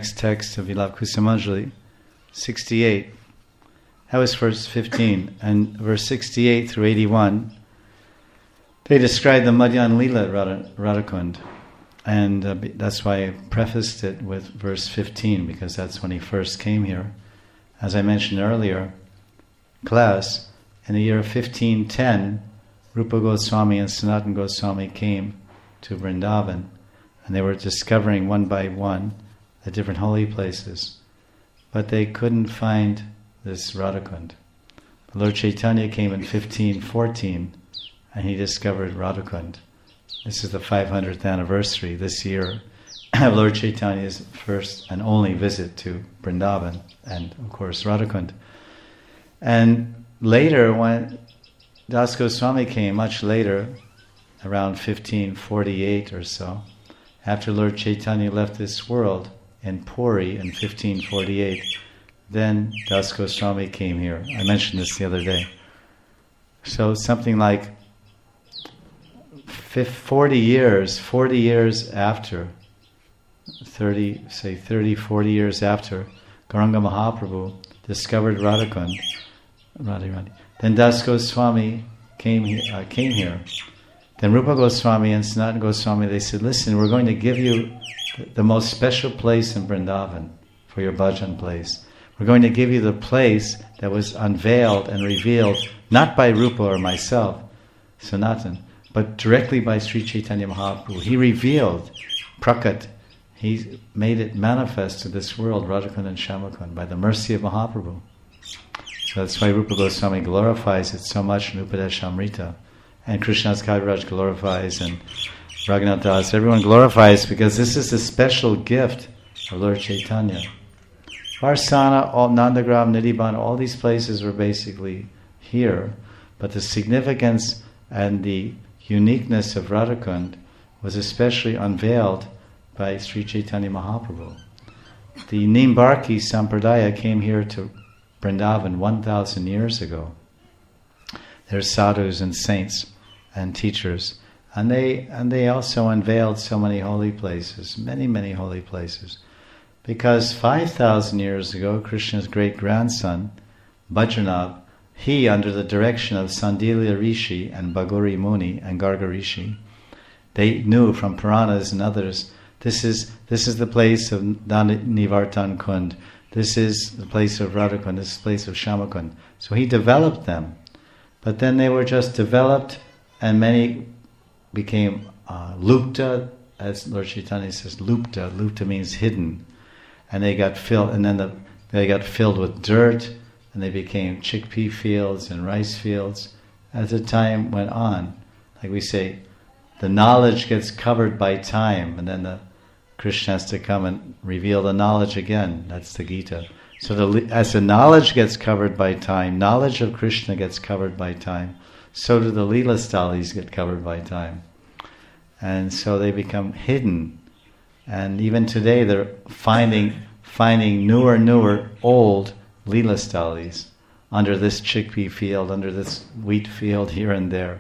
next text of Vilapa Kusumanjali, 68. That was verse 15. And verse 68 through 81, they describe the Madhyan Leela at Radhakund. And that's why I prefaced it with verse 15, because that's when he first came here. As I mentioned earlier, class, in the year 1510, Rupa Goswami and Sanatana Goswami came to Vrindavan, and they were discovering one by one the different holy places. But they couldn't find this Radhakund. Lord Chaitanya came in 1514, and he discovered Radhakund. This is the 500th anniversary this year of Lord Chaitanya's first and only visit to Vrindavan, and of course Radhakund. And later, when Das Goswami came, much later, around 1548 or so, after Lord Chaitanya left this world in Puri in 1548, then Das Goswami came here. I mentioned this the other day. So something like 40 years after, 40 years after, Gauranga Mahaprabhu discovered Radhakund, then Das Goswami came here. Then Rupa Goswami and Sanatana Goswami, they said, listen, we're going to give you the most special place in Vrindavan for your bhajan place. We're going to give you the place that was unveiled and revealed, not by Rupa or myself, Sanatan, but directly by Sri Chaitanya Mahaprabhu. He revealed, Prakat, he made it manifest to this world, Radhakund and Shyamakund, by the mercy of Mahaprabhu. So that's why Rupa Goswami glorifies it so much in Upadeshamrita. And Krishnadas Kaviraj glorifies, and Raghunath Das, everyone glorifies, because this is a special gift of Lord Chaitanya. Varsana, all Nandagram, Nidhiban, all these places were basically here, but the significance and the uniqueness of Radhakund was especially unveiled by Sri Chaitanya Mahaprabhu. The Nimbarki Sampradaya came here to Vrindavan 1,000 years ago. They're sadhus and saints and teachers, and they also unveiled so many holy places, many holy places. Because 5,000 years ago, Krishna's great-grandson, Bajranabh, he, under the direction of Sandilya Rishi and Bhaguri Muni and Garga Rishi, they knew from Puranas and others, this is the place of Nivartan Kund, this is the place of Radhakund, this is the place of Shyamakund. So he developed them. But then they were just developed, and many became lupta, as Lord Chaitanya says, lupta. Lupta means hidden. And they got filled, and then they got filled with dirt, and they became chickpea fields and rice fields. As the time went on, like we say, the knowledge gets covered by time, and then Krishna has to come and reveal the knowledge again. That's the Gita. So as the knowledge gets covered by time, knowledge of Krishna gets covered by time, so do the Leela Stalis get covered by time. And so they become hidden. And even today they're finding newer, old Leela Stalis under this chickpea field, under this wheat field here and there.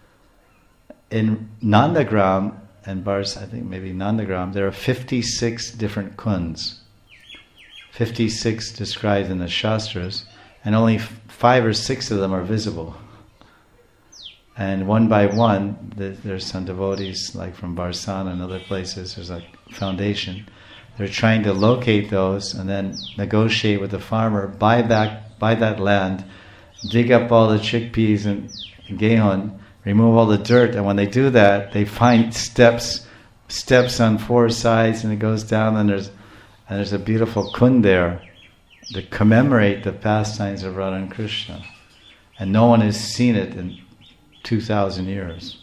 In Nandagram and Bars, I think maybe Nandagram, there are 56 different kunds. 56 described in the Shastras, and only 5 or 6 of them are visible. And one by one, there's some devotees, like from Barsana and other places, there's a foundation. They're trying to locate those and then negotiate with the farmer, buy that land, dig up all the chickpeas and gehun, remove all the dirt, and when they do that, they find steps on 4 sides, and it goes down, and there's a beautiful kund there to commemorate the pastimes of Radha and Krishna. And no one has seen it in 2,000 years.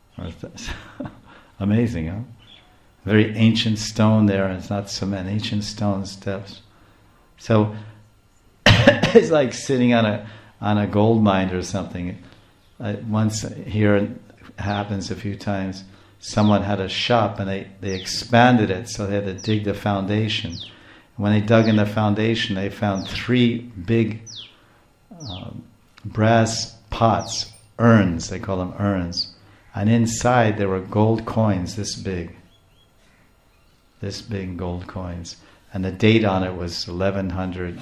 Amazing, huh? Very ancient stone there, and it's not cement, ancient stone steps. So it's like sitting on a gold mine or something. Once here it happens a few times, someone had a shop and they expanded it, so they had to dig the foundation. When they dug in the foundation, they found 3 big brass pots, urns, they call them urns. And inside there were gold coins this big gold coins. and the date on it was 1100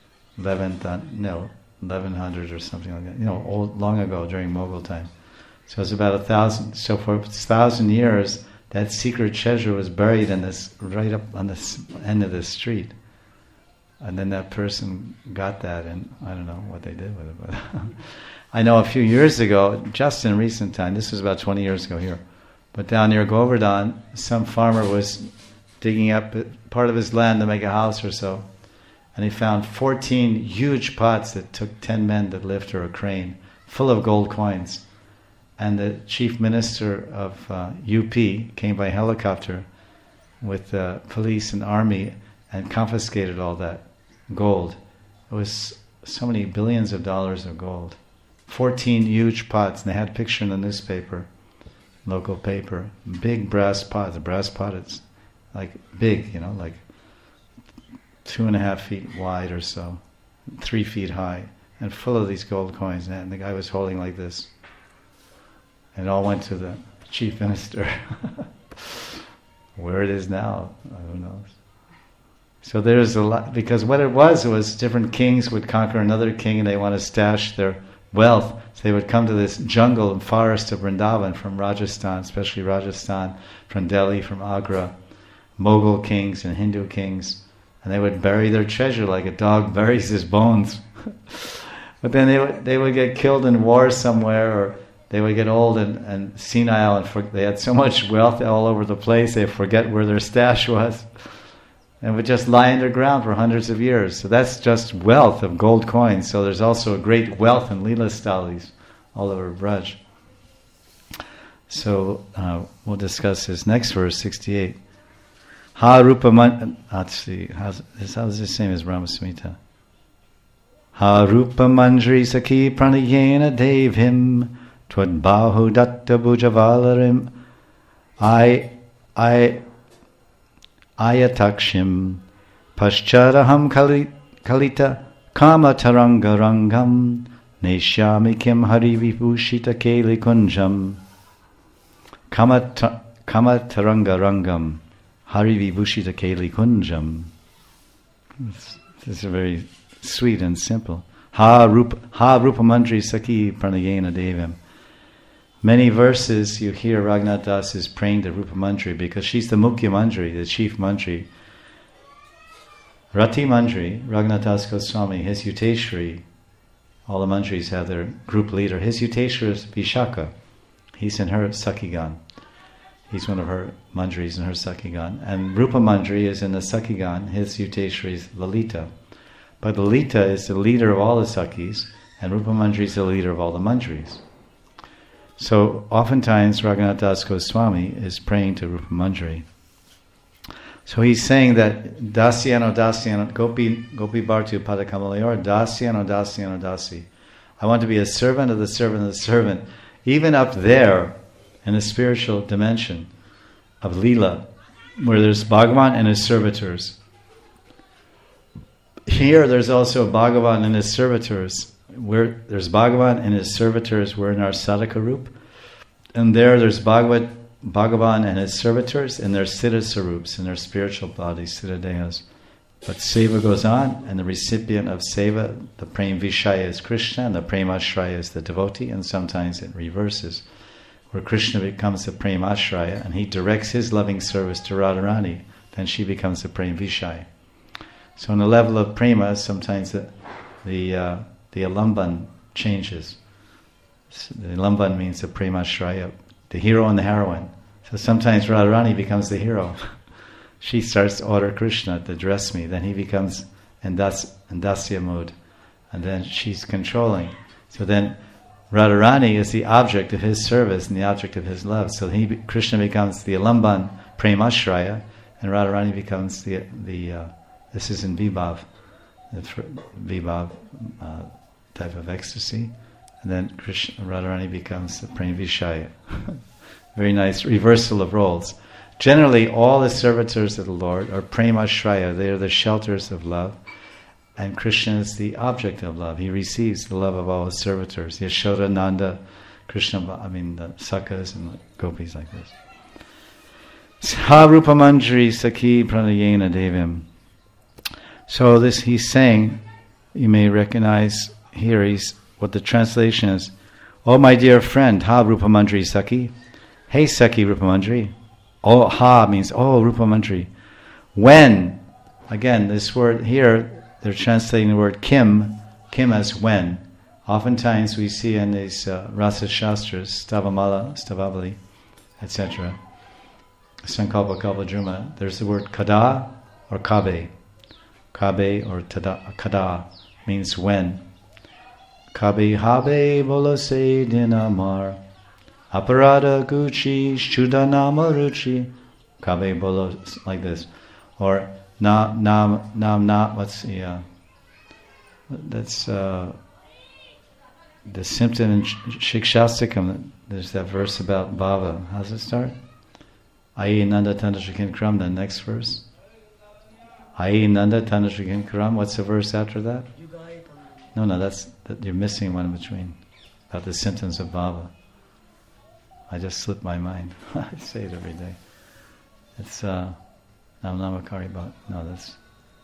or something like that. Long ago during Mughal time. So it's about 1,000. So for 1,000 years, that secret treasure was buried in this, right up on this end of this street. And then that person got that, and I don't know what they did with it. But I know a few years ago, just in recent time, this was about 20 years ago here, but down near Govardhan, some farmer was digging up part of his land to make a house or so, and he found 14 huge pots that took 10 men to lift, or a crane, full of gold coins. And the chief minister of UP came by helicopter with police and army and confiscated all that gold. It was so many billions of dollars of gold. 14 huge pots, and they had a picture in the newspaper, local paper, big brass pots. The brass pot is like big, like 2.5 feet wide or so, 3 feet high, and full of these gold coins. And the guy was holding like this. And it all went to the chief minister. Where it is now, who knows? So there's a lot, because what it was different kings would conquer another king and they want to stash their wealth. So they would come to this jungle and forest of Vrindavan from Rajasthan, especially Rajasthan, from Delhi, from Agra, Mughal kings and Hindu kings, and they would bury their treasure like a dog buries his bones. But then they would get killed in war somewhere, or they would get old and senile, and they had so much wealth all over the place, they'd forget where their stash was, and would just lie underground for hundreds of years. So that's just wealth of gold coins. So there's also a great wealth in Leela Stalis all over Braj. So we'll discuss this next verse, 68. Ha Rupa let's see, how's the same as Brahma-samhita? Ha Rupa Manjri Sakhi Pranayena Devhim Twad Bahu Datta Bhujavalarim Ayatakshim Pascharaham Kalita Kama Taranga Rangam Neshyami Kim Hari Vibhushita Keli Kunjam Kama Taranga Rangam Hari Vibhushita Keli Kunjam. This is very sweet and simple. Ha Rupa Mandri Sakhi Pranayena Devam. Many verses you hear Raghunath Das is praying to Rupa Mandri because she's the Mukhya Mandri, the chief Mandri. Rati Mandri, Raghunath Das Goswami, his Yuteshwari, all the Mandris have their group leader. His Yuteshwari is Vishaka. He's in her Sakhigan. He's one of her Mandris in her Sakhigan. And Rupa Mandri is in the Sakhigan. His Yuteshwari is Lalita. But Lalita is the leader of all the Sakhis, and Rupa Mandri is the leader of all the Mandris. So oftentimes Raghunath Das Goswami is praying to Rupa Mandri. So he's saying that Dasyano Dasyano Gopi Bhartu Padakamalayar Dasyano Dasyano Dasi. I want to be a servant of the servant of the servant. Even up there in the spiritual dimension of Leela, where there's Bhagavan and his servitors. Here there's also Bhagavan and his servitors. Where there's Bhagavan and his servitors, we're in our Sadhaka Rup. And there's Bhagavan and his servitors in their Siddha Sarups, in their spiritual bodies, Siddha Dehas. But Seva goes on, and the recipient of Seva, the Prem Vishaya is Krishna, and the Prem Ashraya is the devotee, and sometimes it reverses, where Krishna becomes the Prem Ashraya, and he directs his loving service to Radharani, then she becomes the Prem Vishaya. So on the level of Prema, sometimes the alamban changes. The alamban means the Prema Ashraya, the hero and the heroine. So sometimes Radharani becomes the hero. She starts to order Krishna to dress me, then he becomes in dasya mode, and then she's controlling. So then Radharani is the object of his service and the object of his love. So Krishna becomes the alamban Prema Ashraya, and Radharani becomes the this is in Vibhav, the Vibhav type of ecstasy, and then Radharani becomes the Prem Vishaya. Very nice reversal of roles. Generally, all the servitors of the Lord are Prem Ashraya. They are the shelters of love, and Krishna is the object of love. He receives the love of all his servitors. Yashoda, Nanda, Krishna, the Sakhas and the gopis like this. Ha Rupa Manjri Sakhi Pranayena Devim. So this he's saying, you may recognize here, what the translation is. Oh, my dear friend, ha Rupamandri Saki. Hey Saki Rupamandri. Oh, ha means, oh, Rupamandri. When, again, this word here, they're translating the word kim as when. Oftentimes we see in these Rasa Shastras, Stavamala, Stavavali, etc., Sankalpa Kalpajruma, there's the word kada or kabe. Kabe or kada means when. Kabe habe bolase dinamar aparada guchi shudanama ruchi. Kabe bolo, like this. Or what's the that's the symptom in Shikshastikam. There's that verse about bhava. How does it start? Ayi nanda tandrashikin kram, the next verse. Ayi nanda tandrashikin kram. What's the verse after that? No, you're missing one in between. About the symptoms of bhava. I just slipped my mind. I say it every day. It's Namakari Bhavat. No, that's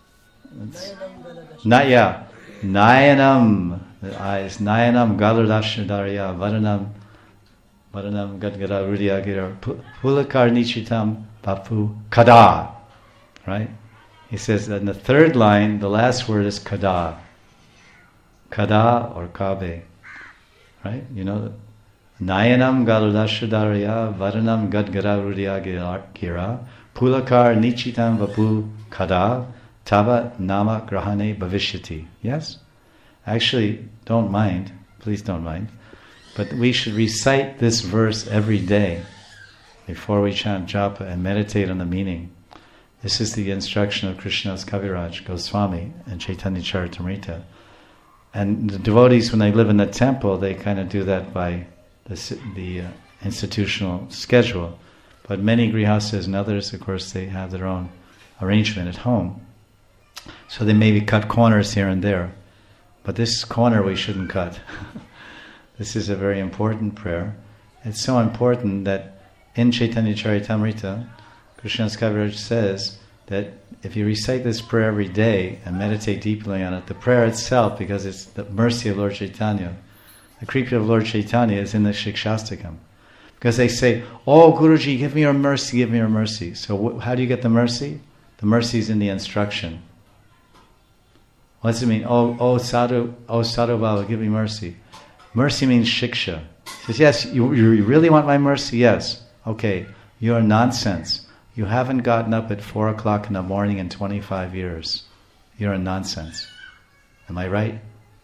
Nayanam. The eyes. Nayanam Galadashadarya Varanam Gadgara Rudyagira Pulakar Nichitam Papu Kada. Right? He says that in the third line, the last word is kada. Kada or kabe. Right? You know, Nayanam Galadashadarya Varanam Gadgara Rudyagira Pulakar Nichitam Vapu Kada Tava Nama Grahane Bhavishyati. Yes? Actually, don't mind. Please don't mind. But we should recite this verse every day before we chant japa and meditate on the meaning. This is the instruction of Krishnadas Kaviraj Goswami and Chaitanya Charitamrita. And the devotees, when they live in the temple, they kind of do that by the institutional schedule. But many grihastas and others, of course, they have their own arrangement at home. So they maybe cut corners here and there. But this corner we shouldn't cut. This is a very important prayer. It's so important that in Chaitanya Charitamrita, Krishnadas Kaviraj says that if you recite this prayer every day and meditate deeply on it, the prayer itself, because it's the mercy of Lord Chaitanya, the Kripa of Lord Chaitanya is in the Shikshastikam. Because they say, oh Guruji, give me your mercy, give me your mercy. So how do you get the mercy? The mercy is in the instruction. What does it mean? Oh Sadhu Baba, give me mercy. Mercy means shiksha. He says, yes, you really want my mercy? Yes. Okay, you're nonsense. You haven't gotten up at 4 o'clock in the morning in 25 years. You're a nonsense. Am I right?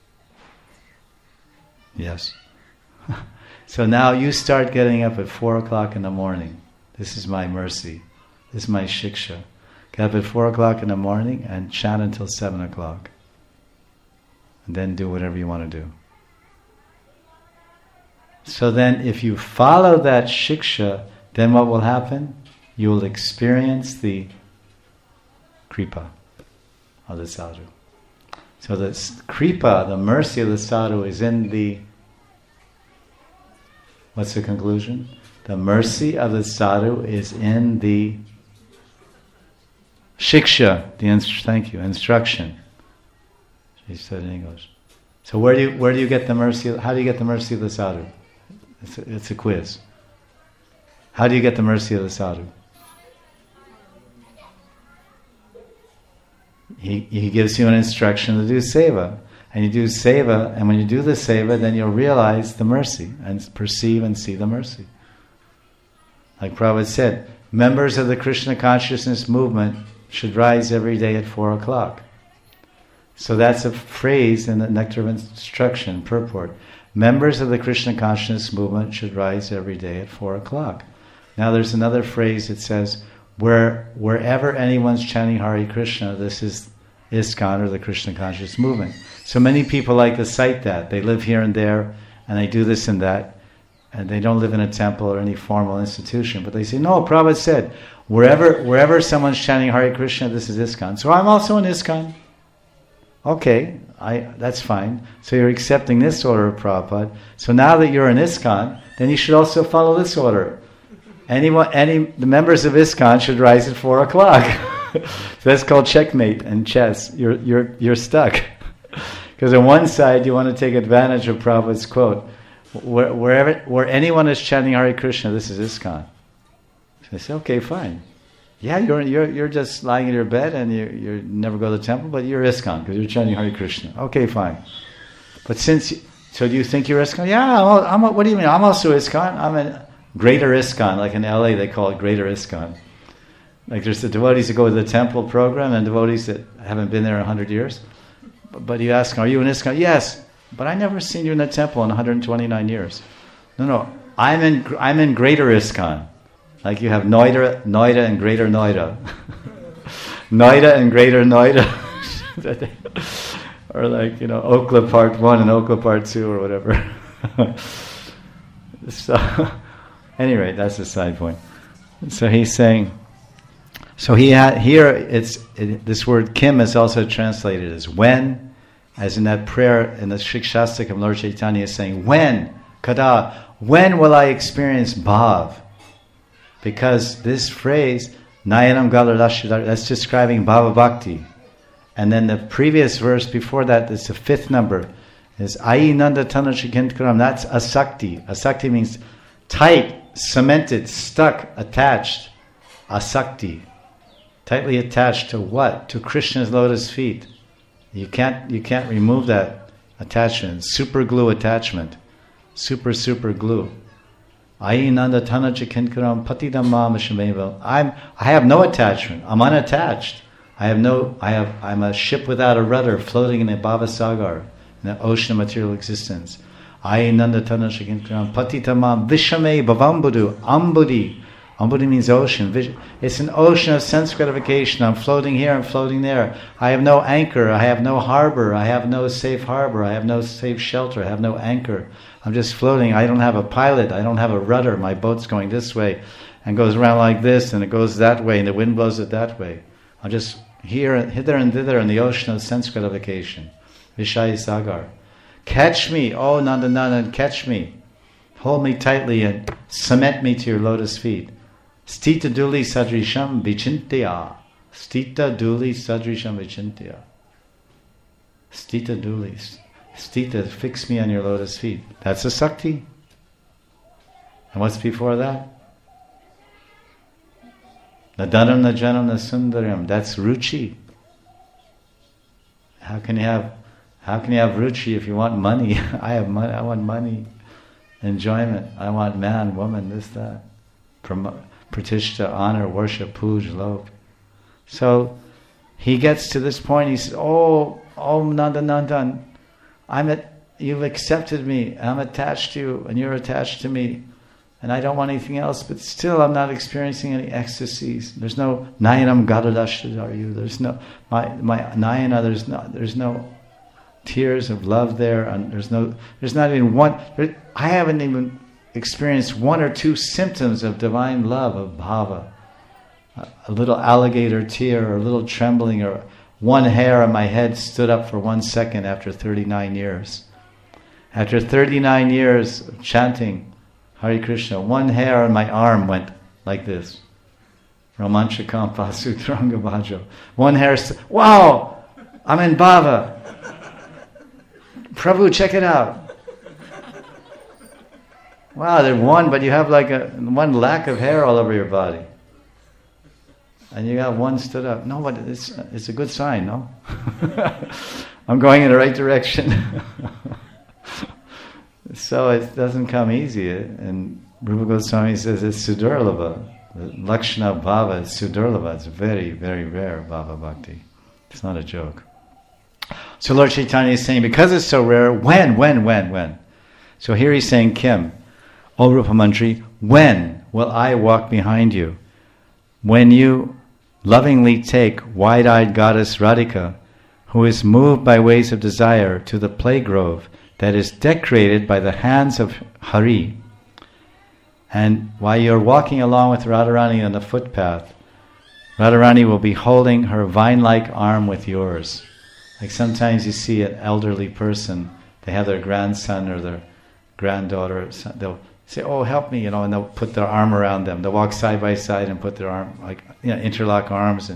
Yes. So now you start getting up at 4 o'clock in the morning. This is my mercy. This is my shiksha. Get up at 4 o'clock in the morning and chant until 7 o'clock. And then do whatever you want to do. So then if you follow that shiksha, then what will happen? You will experience the kripa of the sadhu. So the kripa, the mercy of the sadhu is in the... What's the conclusion? The mercy of the sadhu is in the shiksha, instruction. She said in English. So where do you get the mercy? How do you get the mercy of the sadhu? It's a quiz. How do you get the mercy of the sadhu? He gives you an instruction to do seva. And you do seva, and when you do the seva, then you'll realize the mercy and perceive and see the mercy. Like Prabhupada said, members of the Krishna consciousness movement should rise every day at 4 o'clock. So that's a phrase in the Nectar of Instruction, purport. Members of the Krishna consciousness movement should rise every day at 4 o'clock. Now there's another phrase that says, wherever anyone's chanting Hare Krishna, this is ISKCON, or the Krishna conscious movement. So many people like to cite that. They live here and there, and they do this and that, and they don't live in a temple or any formal institution. But they say, no, Prabhupada said, wherever someone's chanting Hare Krishna, this is ISKCON. So I'm also in ISKCON. Okay, that's fine. So you're accepting this order of Prabhupada. So now that you're in ISKCON, then you should also follow this order. The members of ISKCON should rise at 4 o'clock. That's called checkmate in chess. You're stuck. Because on one side you want to take advantage of Prabhupada's quote, where anyone is chanting Hare Krishna, this is ISKCON. So I say, okay, fine. Yeah, you're just lying in your bed and you never go to the temple, but you're ISKCON because you're chanting Hare Krishna. Okay, fine. But so do you think you're ISKCON? Yeah, what do you mean? I'm also ISKCON. I'm a greater ISKCON, like in LA they call it greater ISKCON. Like there's the devotees that go to the temple program and devotees that haven't been there 100 years. But you ask, are you an ISKCON? Yes, but I never seen you in the temple in 129 years. No, I'm in greater ISKCON. Like you have Noida and greater Noida. Noida and greater Noida. Or like, Okla Part 1 and Okla Part 2 or whatever. So, anyway, that's a side point. So he's saying, this word Kim is also translated as when, as in that prayer in the Shikshastakam, Lord Chaitanya is saying, when will I experience bhav? Because this phrase, Nayanam Galadashidar, that's describing Bhava Bhakti. And then the previous verse before that, is the fifth number, is Ayi Nanda Tana Shikintkaram, that's Asakti. Asakti means tight, cemented, stuck, attached. Asakti. Tightly attached to what? To Krishna's lotus feet. You can't remove that attachment. Super glue attachment. Super glue. Ayi Nanda Tana Shikintkaram Patidam Mahamashimeva. I have no attachment. I'm unattached. I'm a ship without a rudder floating in a Bhavasagar, in the ocean of material existence. Ayi Nanda Tana Shikintkaram Patitamam Vishame Bhavambudu Ambudi. Ambudi means ocean. It's an ocean of sense gratification. I'm floating here, I'm floating there. I have no anchor, I have no harbor, I have no safe harbor, I have no safe shelter, I have no anchor. I'm just floating. I don't have a pilot, I don't have a rudder. My boat's going this way and goes around like this and it goes that way and the wind blows it that way. I'm just here, hither and thither in the ocean of sense gratification. Vishaya Sagar. Catch me, oh Nanda, catch me. Hold me tightly and cement me to your lotus feet. Stita duli sadrisham vichintya. Stita duli sadrisham vichintya. Stita duli. Stita, fix me on your lotus feet. That's a sakti. And what's before that? Nadanam najanam nasundaram. That's ruchi. How can you have ruchi if you want money? I have money. I want money, enjoyment. I want man, woman, this, that. Pratishta, honor, worship, puja, love. So he gets to this point. He says, "Oh, Nandan, you've accepted me. I'm attached to you, and you're attached to me, and I don't want anything else. But still, I'm not experiencing any ecstasies. There's no Nayanam Gadadashtadaryu. There's no my Nayana. There's no tears of love there, and there's not even one. I haven't even experienced one or two symptoms of divine love, of bhava. A little alligator tear, or a little trembling, or one hair on my head stood up for 1 second after 39 years. After 39 years of chanting Hare Krishna, one hair on my arm went like this. Romanchakam Pasutranga Bhajo. One hair, wow, I'm in bhava. Prabhu, check it out. Wow, there's one, but you have like one lack of hair all over your body. And you got one stood up. No, but it's a good sign, no? I'm going in the right direction. So it doesn't come easy. And Rupa Goswami says it's Sudurlabha. The Lakshana Bhava is Sudurlabha. It's very, very rare, Bhava Bhakti. It's not a joke. So Lord Chaitanya is saying, because it's so rare, when? So here he's saying, Kim, O Rupa Mantri, when will I walk behind you? When you lovingly take wide-eyed goddess Radhika, who is moved by waves of desire, to the play grove that is decorated by the hands of Hari. And while you're walking along with Radharani on the footpath, Radharani will be holding her vine-like arm with yours. Like sometimes you see an elderly person, they have their grandson or their granddaughter, they'll say, oh, help me, and they'll put their arm around them. They'll walk side by side and put their arm, interlock arms and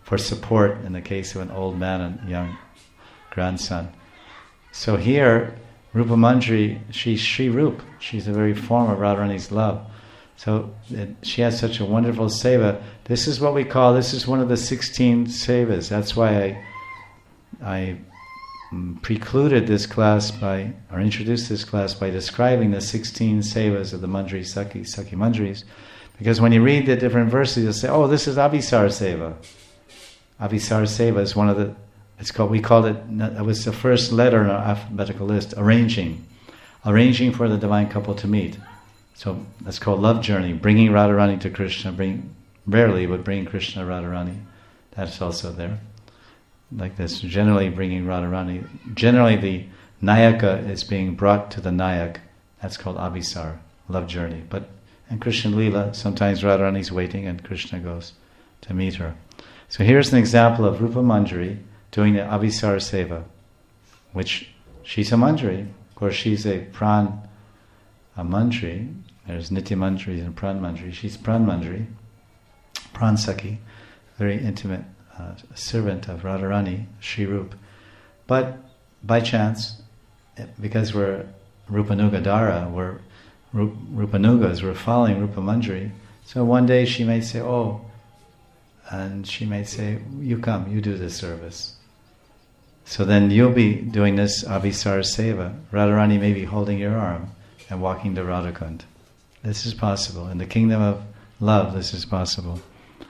for support in the case of an old man and young grandson. So here, Rupa Manjari, she's Sri Rup. She's the very form of Radharani's love. So she has such a wonderful seva. This is what we call, this is one of the 16 sevas. That's why I precluded this class by, or introduced this class by describing the 16 sevas of the Manjari Sakhi Manjaris. Because when you read the different verses, you'll say, oh, this is Abhisar Seva. Abhisar Seva is one of the, we called it, it was the first letter in our alphabetical list, arranging for the divine couple to meet. So that's called love journey, bringing Radharani to Krishna, bringing Krishna to Radharani. That's also there. Like this, generally bringing Radharani. Generally the Nayaka is being brought to the Nayak. That's called Abhisar, love journey. But in Krishna Leela, sometimes Radharani's waiting and Krishna goes to meet her. So here's an example of Rupa Manjari doing the Abhisar Seva, which she's a Manjari. Of course, she's a Manjari. There's Nitya Manjari and Pran Manjari. She's Pran Manjari, Pran Sakhi, very intimate servant of Radharani, Sri Rup. But by chance, because we're Rupanuga Dara, we're Rupanugas, we're following Rupa Manjari, so one day she may say, oh, and she may say, you come, you do this service. So then you'll be doing this Abhisar Seva. Radharani may be holding your arm and walking to Radhakund. This is possible. In the kingdom of love, this is possible.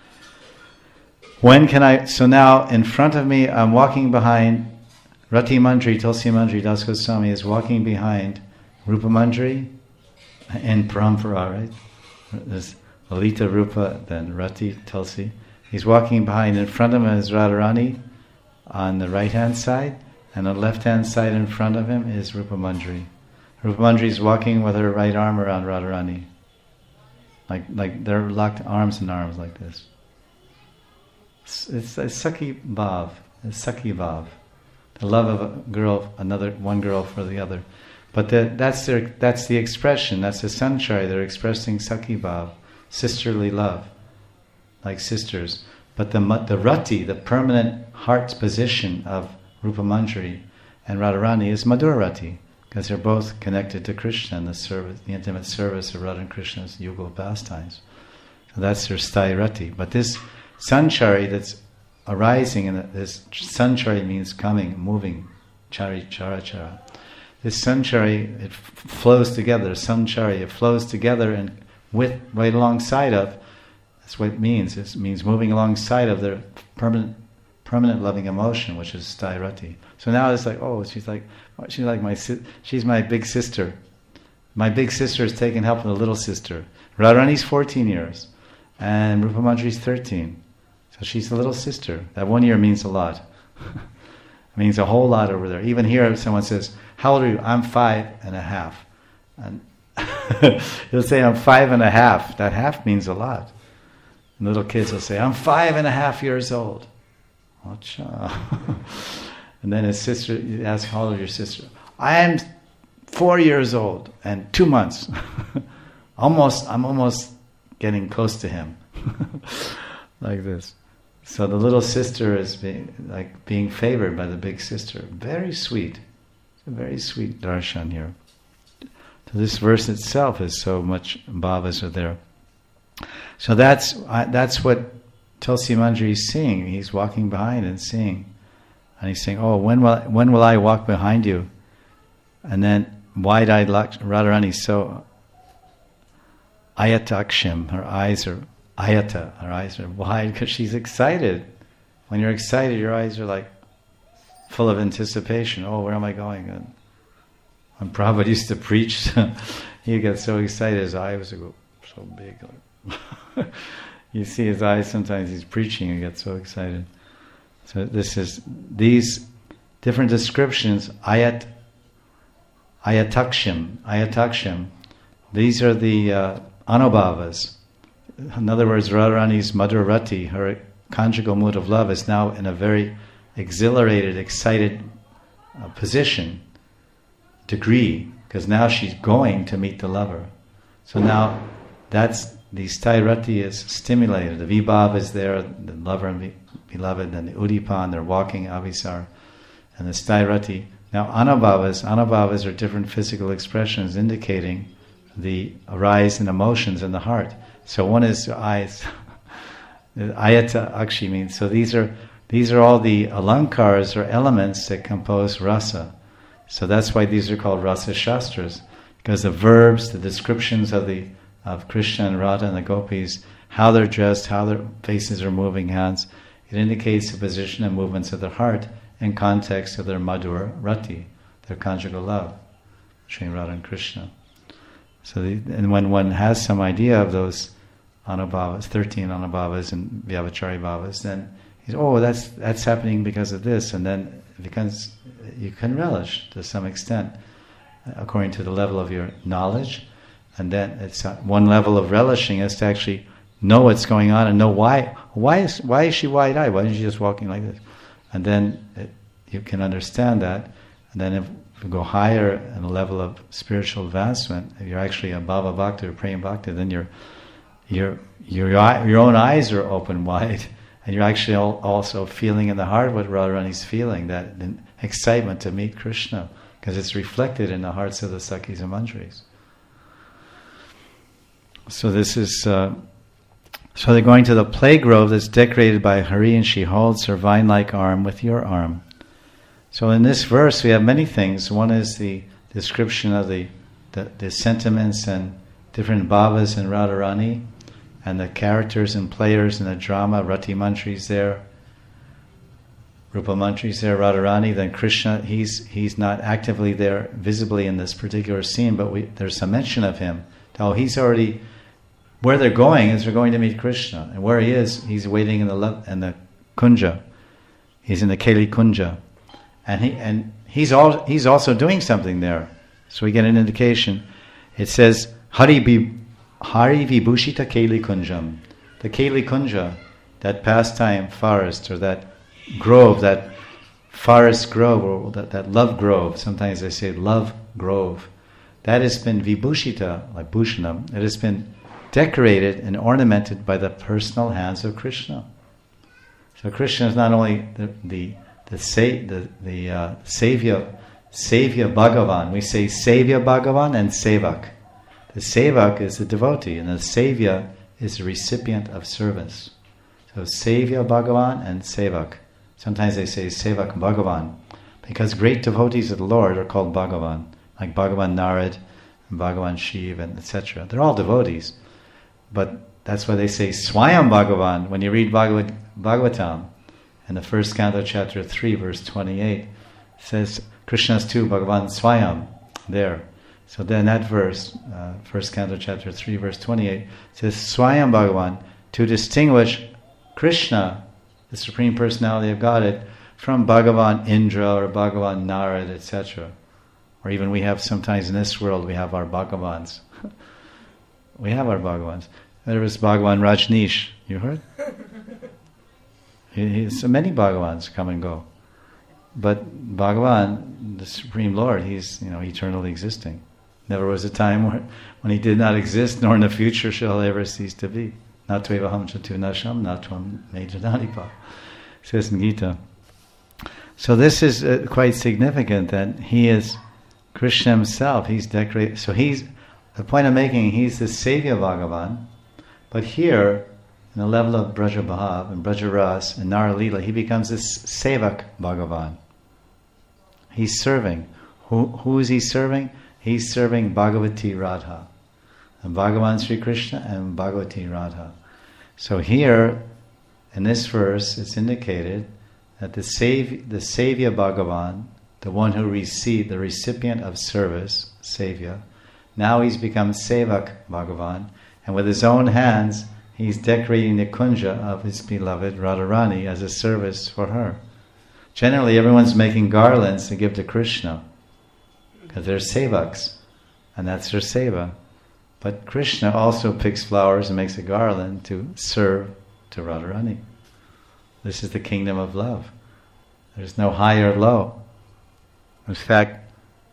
So now in front of me, I'm walking behind Rati Manjari, Tulsi Manjari, Das Goswami is walking behind Rupa Manjari and Parampara, right? There's Lalita Rupa, then Rati, Tulsi. He's walking behind. In front of him is Radharani on the right-hand side, and on the left-hand side in front of him is Rupa Manjari. Rupa Manjari is walking with her right arm around Radharani. Like they're locked arms in arms like this. It's Sakhi Bhav. It's Sakhi Bhav. The love of a girl, one girl for the other. But that's the expression, that's the sanchari, they're expressing Sakhi Bhav, sisterly love, like sisters. But the rati, the permanent heart's position of Rupa Manjari and Radharani is Madhura Rati, because they're both connected to Krishna and the intimate service of Radha and Krishna's yugal pastimes. So that's their sthai rati. But this sanchari that's arising, and this sanchari means coming, moving, chara. This sanchari, it flows together, samchari, it flows together and right alongside of, that's what it means. It means moving alongside of their permanent loving emotion, which is sthai rati. So now it's like, oh, she's my big sister. My big sister is taking help from the little sister. Radharani's 14 years, and Rupa Manjari's 13. So she's the little sister. That 1 year means a lot. It means a whole lot over there. Even here, if someone says, how old are you? I'm 5.5. And he'll say, I'm 5.5. That half means a lot. And little kids will say, I'm 5.5 years old. Acha. And then his sister, you ask, how old is your sister? I am 4 years old and 2 months. I'm almost getting close to him. Like this. So the little sister is being favored by the big sister. Very sweet. It's a very sweet darshan here. So this verse itself is so much bhavas are there. So that's what Tulsi Manjari is seeing. He's walking behind and seeing. And he's saying, oh, when will I walk behind you? And then wide-eyed Radharani, so ayatakshim, her eyes are wide because she's excited. When you're excited, your eyes are like full of anticipation. Oh, where am I going? And when Prabhupada used to preach, he gets so excited, his eyes would go so big. You see his eyes, sometimes he's preaching, he gets so excited. So these different descriptions, ayatakshim, these are the anubhavas. In other words, Radharani's Madhura Rati, her conjugal mood of love, is now in a very exhilarated, excited position, degree, because now she's going to meet the lover. So now the sthai rati is stimulated, the vibhav is there, the lover beloved, and the Udipan, they're walking Avisar, and the Stairati. Now anubhavas are different physical expressions indicating the rise in emotions in the heart. So one is eyes. Ayata Akshi means, so these are all the alankars or elements that compose rasa. So that's why these are called rasa shastras, because the verbs, the descriptions of Krishna and Radha and the gopis, how they're dressed, how their faces are moving, hands, it indicates the position and movements of their heart in context of their madhura rati, their conjugal love, Shri Radha and Krishna. So and when one has some idea of those anubhavas, 13 anubhavas and vyavachari bhavas, then he's, that's happening because of this, and then it becomes, you can relish to some extent according to the level of your knowledge, and then it's one level of relishing is to actually know what's going on and know why is she wide-eyed, why isn't she just walking like this, and then you can understand that, and then if you go higher in a level of spiritual advancement, if you're actually a bhava bhakti or prema bhakti, then your own eyes are open wide, and you're actually also feeling in the heart what Radharani's feeling, that excitement to meet Krishna, because it's reflected in the hearts of the Sakhis and Manjaris. So this is, so they're going to the play grove that's decorated by Hari, and she holds her vine-like arm with your arm. So in this verse we have many things. One is the description of the sentiments and different bhavas in Radharani, and the characters and players in the drama. Rati Mantri's there, Rupa Mantri's there, Radharani. Then Krishna, he's not actively there visibly in this particular scene, but there's some mention of him. Oh, he's already, where they're going is they're going to meet Krishna, and where he is, he's waiting in the kunja. He's in the Keli kunja, and he's also doing something there. So we get an indication. It says Hari Vibhushita Keli Kunjam. The Keli Kunja, that pastime forest, or that grove, that forest grove, or that love grove, sometimes they say love grove, that has been Vibhushita, like Bhushanam, it has been decorated and ornamented by the personal hands of Krishna. So Krishna is not only the Savior Bhagavan, we say Savior Bhagavan and Sevak. The Sevak is the devotee, and the Savior is the recipient of service. So Savior Bhagavan and Sevak. Sometimes they say Sevak Bhagavan, because great devotees of the Lord are called Bhagavan, like Bhagavan Narad and Bhagavan Shiv, and etc. They're all devotees. But that's why they say Swayam Bhagavan. When you read Bhagavatam, in the first canto, chapter 3, verse 28, it says Krishna's tu Bhagavan Swayam, there. So then that verse, first canto, chapter 3, verse 28, says Swayam Bhagavan, to distinguish Krishna, the Supreme Personality of Godhead, from Bhagavan Indra or Bhagavan Narad, etc. Or even we have sometimes in this world, we have our Bhagavans. We have our Bhagavans. There was Bhagavan Rajneesh, you heard? So many Bhagavans come and go. But Bhagavan, the Supreme Lord, he's eternally existing. Never was a time when he did not exist, nor in the future shall he ever cease to be. Not tvevaham chatu nasham, not tvam mejananipa, says in Gita. So this is quite significant that he is Krishna himself. He's decorated. So the point I'm making, he's the Savior Bhagavan, but here, in the level of Braja Bhav and Braja Ras and Nara Leela, he becomes this Sevak Bhagavan. He's serving. Who is he serving? He's serving Bhagavati Radha. And Bhagavan Sri Krishna and Bhagavati Radha. So here, in this verse, it's indicated that the Savior Bhagavan, the one who received, the recipient of service, Savior, now he's become Sevak Bhagavan, and with his own hands, he's decorating the kunja of his beloved Radharani as a service for her. Generally, everyone's making garlands to give to Krishna, because they're sevaks, and that's their seva. But Krishna also picks flowers and makes a garland to serve to Radharani. This is the kingdom of love. There's no high or low. In fact,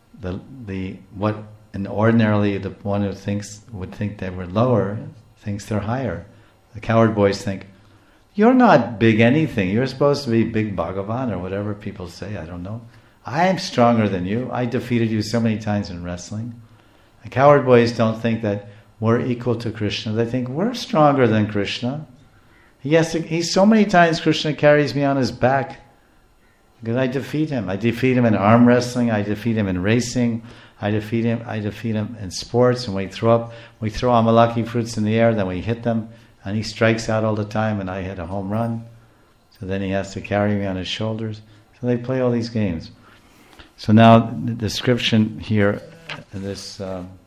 ordinarily the one who would think they were lower thinks they're higher. The coward boys think, You're not big anything. You're supposed to be big Bhagavan or whatever people say. I don't know. I am stronger than you. I defeated you so many times in wrestling. The coward boys don't think that we're equal to Krishna. They think we're stronger than Krishna. He's so many times Krishna carries me on his back because I defeat him. I defeat him in arm wrestling. I defeat him in racing. I defeat him in sports. And we throw amalaki fruits in the air, then we hit them, and he strikes out all the time, and I hit a home run. So then he has to carry me on his shoulders. So they play all these games. So now the description here, this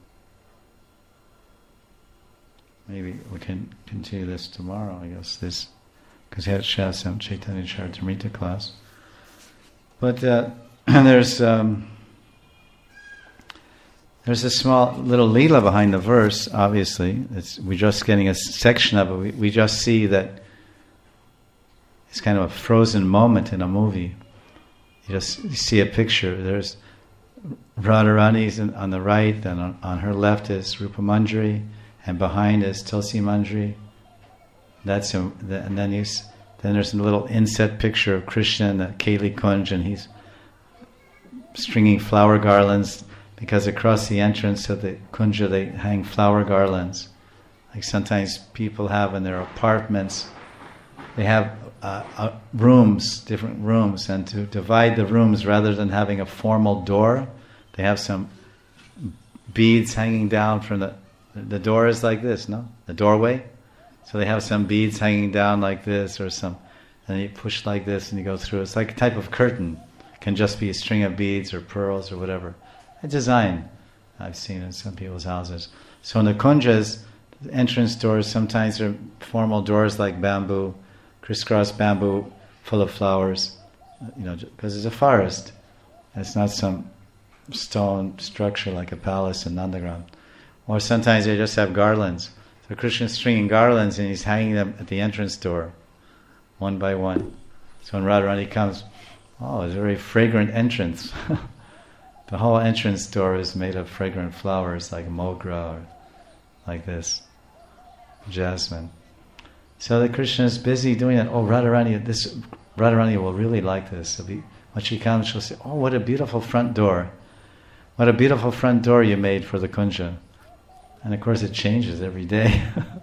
maybe we can continue this tomorrow, I guess, this, because she has some Chaitanya Charitamrita class. But there's a small little leela behind the verse, obviously. We're just getting a section of it. We just see that it's kind of a frozen moment in a movie. You see a picture. There's Radharani's on the right, and on her left is Rupa Manjari, and behind is Tulsi Manjari. And then there's a little inset picture of Krishna in the Keli Kunj, and he's stringing flower garlands, because across the entrance of the kunja they hang flower garlands. Like sometimes people have in their apartments, they have rooms, different rooms, and to divide the rooms, rather than having a formal door, they have some beads hanging down from the door is like this, no? The doorway. So they have some beads hanging down like this, or and you push like this and you go through. It's like a type of curtain. It can just be a string of beads or pearls or whatever. A design I've seen in some people's houses. So in the kunjas, the entrance doors sometimes are formal doors like bamboo, crisscross bamboo full of flowers, because it's a forest. It's not some stone structure like a palace in Nandagram. Or sometimes they just have garlands. So Krishna's stringing garlands and he's hanging them at the entrance door, one by one. So when Radharani comes, it's a very fragrant entrance. The whole entrance door is made of fragrant flowers like mogra or like this, jasmine. So the Krishna is busy doing that. Radharani will really like this. When she comes, she'll say, what a beautiful front door. What a beautiful front door you made for the kunja. And of course it changes every day.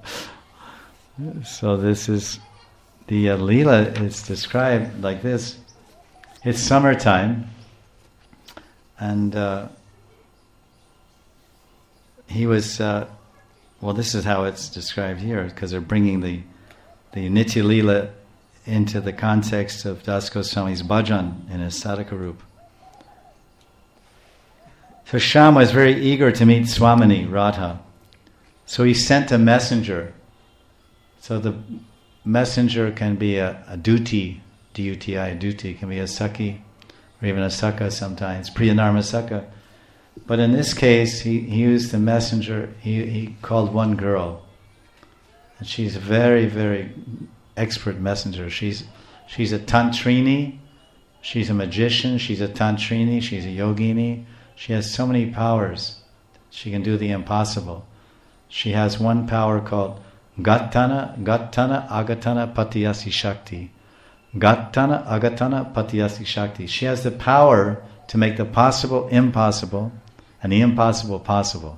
So this is, the Leela is described like this. It's summertime, and he was, this is how it's described here, because they're bringing the Nitya Leela into the context of Das Goswami's bhajan in his sadhaka roop. So Shyam was very eager to meet Swamini, Radha. So he sent a messenger. So the messenger can be a duti, D-U-T-I, duti, can be a Sakhi, or even a Sakha sometimes, Priyanarma Sakha. But in this case, he used the messenger, he called one girl. And she's a very, very expert messenger. She's a tantrini, she's a magician, she's a tantrini, she's a yogini. She has so many powers. She can do the impossible. She has one power called Gattana, Agatana, Patiyasi Shakti. Gattana, Agatana, Patiyasi Shakti. She has the power to make the possible impossible and the impossible possible.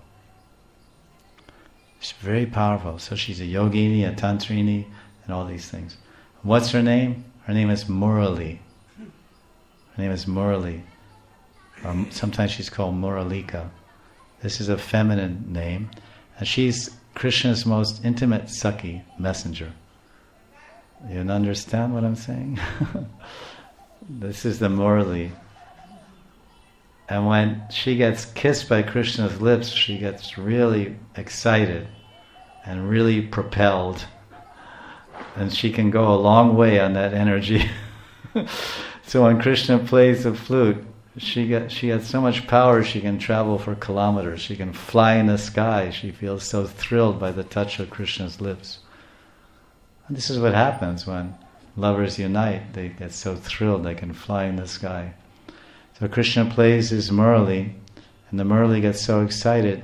She's very powerful. So she's a yogini, a tantrini, and all these things. What's her name? Her name is Murali. Her name is Murali. Sometimes she's called Muralika. This is a feminine name. And she's Krishna's most intimate Sakhi, messenger. You understand what I'm saying? This is the Murali. And when she gets kissed by Krishna's lips, she gets really excited and really propelled. And she can go a long way on that energy. So when Krishna plays the flute, she has so much power she can travel for kilometers. She can fly in the sky. She feels so thrilled by the touch of Krishna's lips. And this is what happens when lovers unite. They get so thrilled they can fly in the sky. So Krishna plays his Murali, and the Murali gets so excited,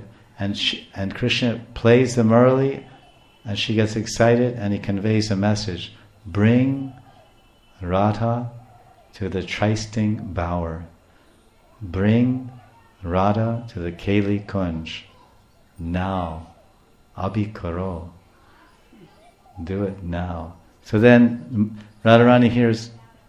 and Krishna plays the Murali, and she gets excited, and he conveys a message. bring Radha to the trysting bower. Bring Radha to the Keli Kunj. Now. Abhi karo. Do it now. So then Radharani hears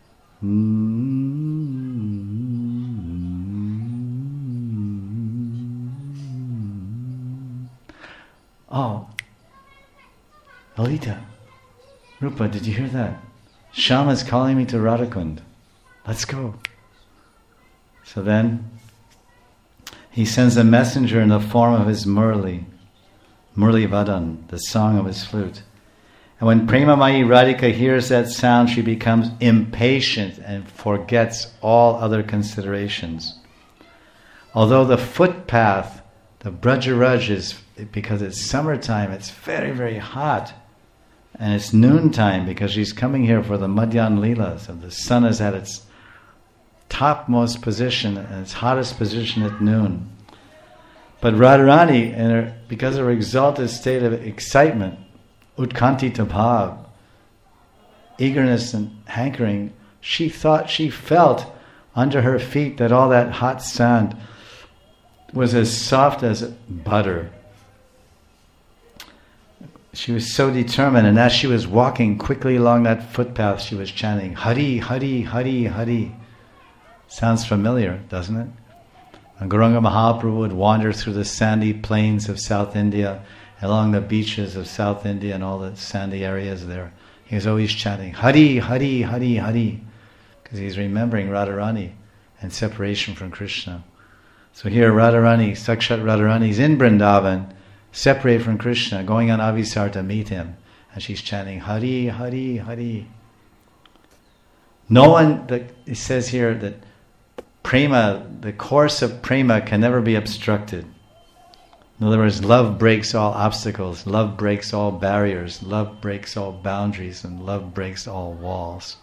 oh, Lalita, Rupa, did you hear that? Shama's calling me to Radhakund. Let's go. So then he sends a messenger in the form of his Murli Vadan, the song of his flute. And when Premamayi Radhika hears that sound, she becomes impatient and forgets all other considerations. Although the footpath, the Brajaraj, is, because it's summertime, it's very, very hot. And it's noontime because she's coming here for the Madhyan Leela. So the sun is at its topmost position and its hottest position at noon. But Radharani, because of her exalted state of excitement, utkantita bhav, eagerness and hankering, she felt under her feet that all that hot sand was as soft as butter. She was so determined, and as she was walking quickly along that footpath, she was chanting, Hari, Hari, Hari, Hari. Sounds familiar, doesn't it? And Gauranga Mahaprabhu would wander through the sandy plains of South India, along the beaches of South India and all the sandy areas there. He was always chanting, Hari, Hari, Hari, Hari, because he's remembering Radharani and separation from Krishna. So here Radharani, Sakshat Radharani is in Vrindavan, separate from Krishna, going on Avisar to meet him. And she's chanting, Hari, Hari, Hari. No one, it says here that prema, the course of prema can never be obstructed. In other words, love breaks all obstacles, love breaks all barriers, love breaks all boundaries, and love breaks all walls.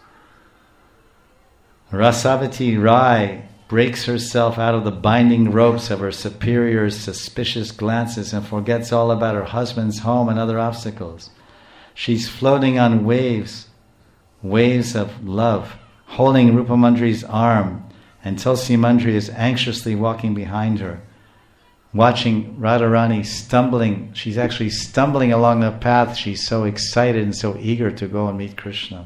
Rasavati Rai breaks herself out of the binding ropes of her superior's suspicious glances and forgets all about her husband's home and other obstacles. She's floating on waves of love, holding Rupa Mandri's arm, and Tulsi Mandri is anxiously walking behind her, watching Radharani stumbling. She's actually stumbling along the path. She's so excited and so eager to go and meet Krishna.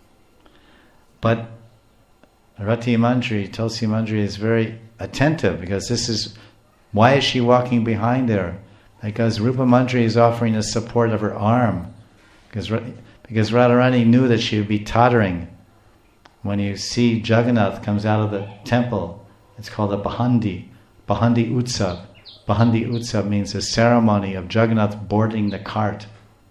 But Rati Mandri, Tulsi Mandri, is very attentive, because why is she walking behind there? Because Rupa Mandri is offering the support of her arm. Because Radharani knew that she would be tottering. When you see Jagannath comes out of the temple, it's called a Bahandi Utsav. Bahandi Utsav means the ceremony of Jagannath boarding the cart.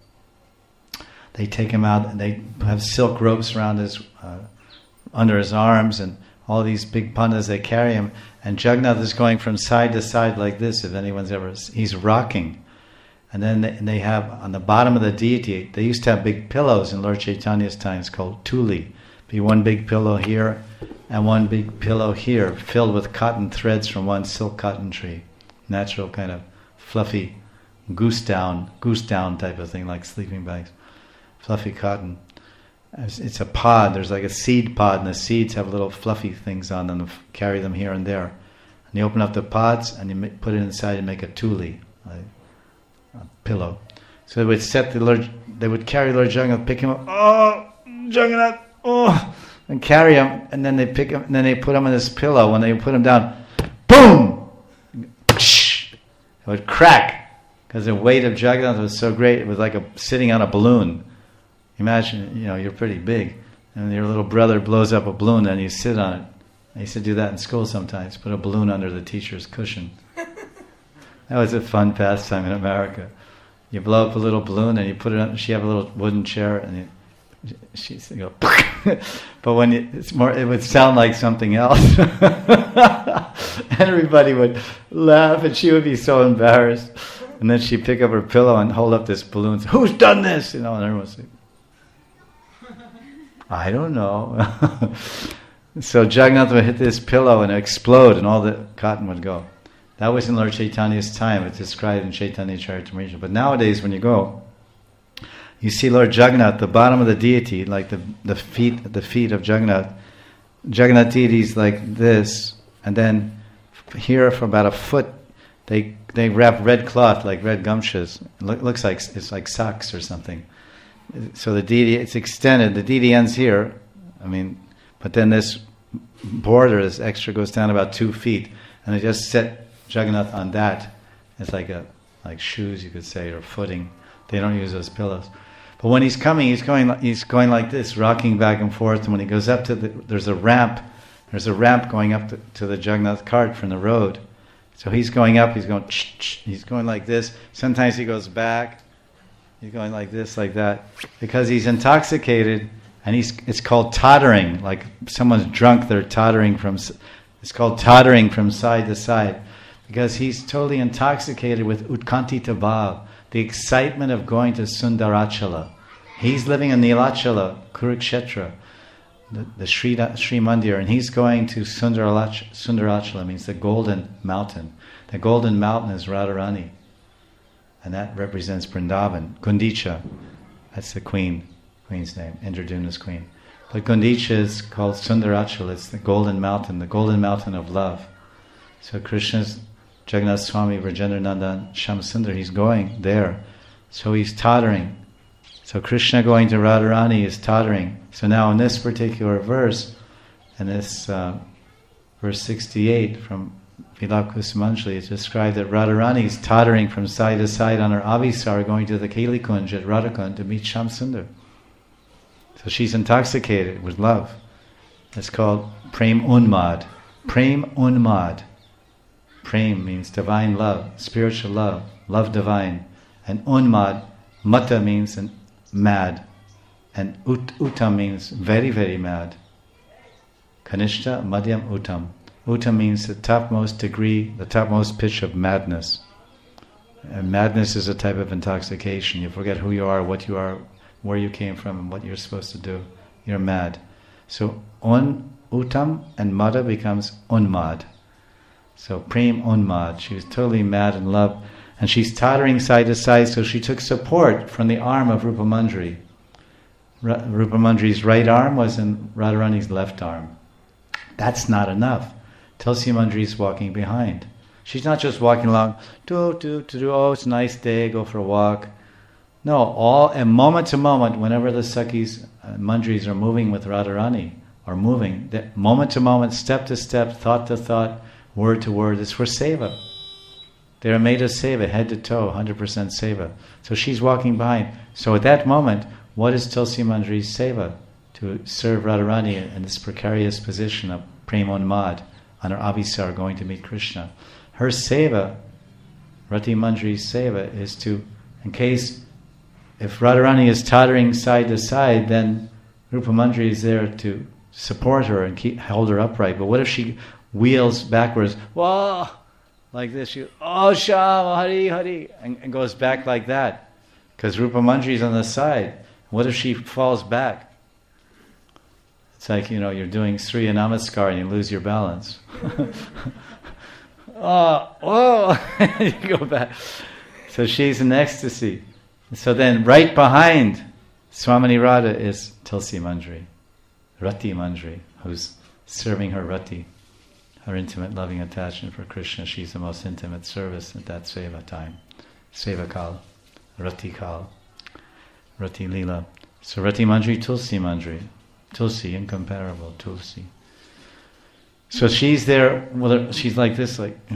They take him out and they have silk ropes around under his arms, and all these big pandas, they carry him, and Jagannath is going from side to side like this, if anyone's he's rocking. And then they have, on the bottom of the deity, they used to have big pillows in Lord Chaitanya's times called tuli. Be one big pillow here and one big pillow here, filled with cotton threads from one silk cotton tree. Natural kind of fluffy goose down type of thing, like sleeping bags. Fluffy cotton. It's a pod. There's like a seed pod, and the seeds have little fluffy things on them. Carry them here and there. And you open up the pods, and you put it inside and make a tuli, a pillow. So they would they would carry Lord Jagannath, pick him up. Oh, Jagannath! Oh, and carry him, and then they pick him, and then they put him on this pillow. When they put him down, boom! It would crack, because the weight of Jagannath was so great. It was like sitting on a balloon. Imagine, you're pretty big, and your little brother blows up a balloon, and you sit on it. I used to do that in school sometimes, put a balloon under the teacher's cushion. That was a fun pastime in America. You blow up a little balloon, and you put it on, she have a little wooden chair, and she'd go, but when it would sound like something else. Everybody would laugh, and she would be so embarrassed. And then she'd pick up her pillow and hold up this balloon and say, "Who's done this?" And everyone would say, I don't know. So Jagannath would hit this pillow and explode, and all the cotton would go. That was in Lord Chaitanya's time. It's described in Chaitanya Charitamrita. But nowadays, when you go, You see Lord Jagannath, the bottom of the deity, like the feet of Jagannath. Jagannath deity is like this, and then here for about a foot, they wrap red cloth, like red gumshoes. Looks like it's like socks or something. So the deity, it's extended. The deity ends here. But then this border, this extra, goes down about 2 feet, and they just set Jagannath on that. It's like shoes, you could say, or footing. They don't use those pillows. But when he's coming, he's going like this, rocking back and forth. And when he goes up to there's a ramp going up to the Jagannath cart from the road. So he's going up. He's going like this. Sometimes he goes back. He's going like this, like that, because he's intoxicated, and it's called tottering. Like someone's drunk, they're tottering it's called tottering from side to side, because he's totally intoxicated with utkantita bhav, the excitement of going to Sundarachala. He's living in Nilachala, Kurukshetra, the Sri Mandir, and he's going to Sundarachala, means the golden mountain. The golden mountain is Radharani, and that represents Vrindavan. Gundicha, that's the queen's name, Indradyumna's queen. But Gundicha is called Sundarachala, it's the golden mountain of love. So Krishna's Jagannath Swami Vrajendra Nandan Shyamsundar, he's going there. So he's tottering. So Krishna going to Radharani is tottering. So now in this particular verse, in this verse 68 from Vilap Kusumanjali, it's described that Radharani is tottering from side to side on her Avisar, going to the Kalikunj at Radhakund to meet Shyamsundar. So she's intoxicated with love. It's called Prem Unmad. Prem Unmad. Prem means divine love, spiritual love, love divine. And Unmad, Mata means mad. And Uttam means very, very mad. Kanishta, Madhyam, Uttam. Uttam means the topmost degree, the topmost pitch of madness. And madness is a type of intoxication. You forget who you are, what you are, where you came from, and what you're supposed to do. You're mad. So Uttam and Mada becomes Unmad. So Prem Unmad. She was totally mad in love. And she's tottering side to side, so she took support from the arm of Rupa Mandri. Rupa Mandri's right arm was in Radharani's left arm. That's not enough. Tulsi Mandri's walking behind. She's not just walking along, oh, it's a nice day, go for a walk. No, and moment to moment, whenever the Sakhis, Mandris are moving with Radharani, or moving, moment to moment, step to step, thought to thought, word to word, it's for seva. They are made of seva, head to toe, 100% seva. So she's walking behind. So at that moment, what is Tulsi Mandri's seva? To serve Radharani in this precarious position of Prem Unmad, on her Abhisar going to meet Krishna. Her seva, Rati Mandri's seva, is to, in case, if Radharani is tottering side to side, then Rupa Mandri is there to support her and hold her upright. But what if she wheels backwards, whoa, like this, oh Shyam, Hari, Hari, and goes back like that? Because Rupa Mandri is on the side. What if she falls back? It's like, you're doing Sriya Namaskar and you lose your balance. You go back. So she's in ecstasy. So then right behind Swamini Radha is Tulsi Mandri, Rati Mandri, who's serving her Rati, her intimate loving attachment for Krishna. She's the most intimate service at that seva time. Seva Kal, Rati Kal, Rati Leela. So Rati Mandri, Tulsi Mandri. Tulsi, incomparable Tulsi. So she's there, she's like this,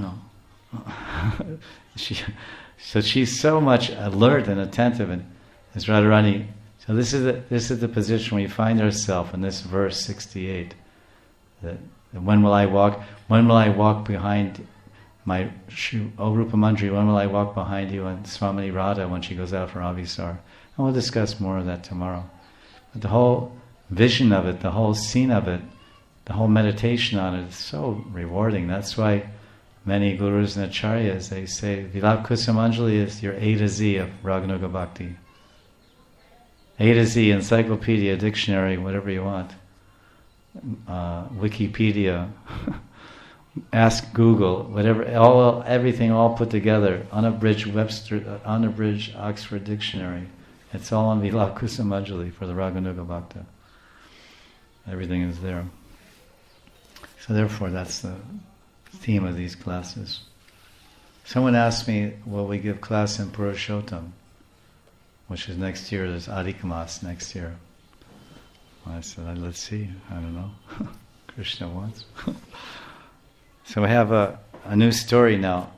so she's so much alert and attentive, and as Radharani. So this is the position we find ourselves in this verse 68. That when will I walk behind my Rupa Mandri? When will I walk behind you and Swamini Radha when she goes out for Avisar? And we'll discuss more of that tomorrow. But the whole vision of it, the whole scene of it, the whole meditation on it is so rewarding. That's why many gurus and acharyas, they say Vilap Kusumanjali is your A to Z of Raganuga Bhakti. A to Z, encyclopedia, dictionary, whatever you want. Wikipedia, ask Google, whatever, everything all put together, unabridged Oxford Dictionary, It's all on Vilapa Kusumanjali for the Raganuga Bhakta. Everything is there. So therefore, that's the theme of these classes. Someone asked me, will we give class in Purushottam, which is next year, there's Adhik Mas next year. I said, let's see, I don't know. Krishna wants. So we have a new story now.